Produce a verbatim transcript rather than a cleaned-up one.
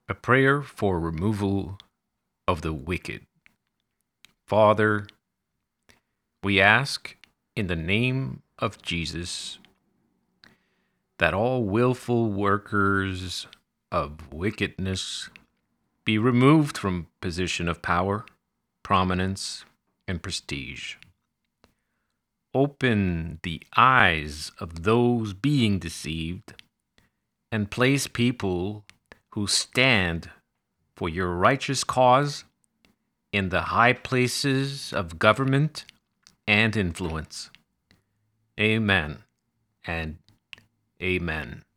A prayer for removal of the wicked. Father, we ask in the name of Jesus that all willful workers of wickedness be removed from position of power, prominence, and prestige. Open the eyes of those being deceived and place people who stand for your righteous cause in the high places of government and influence. Amen and amen.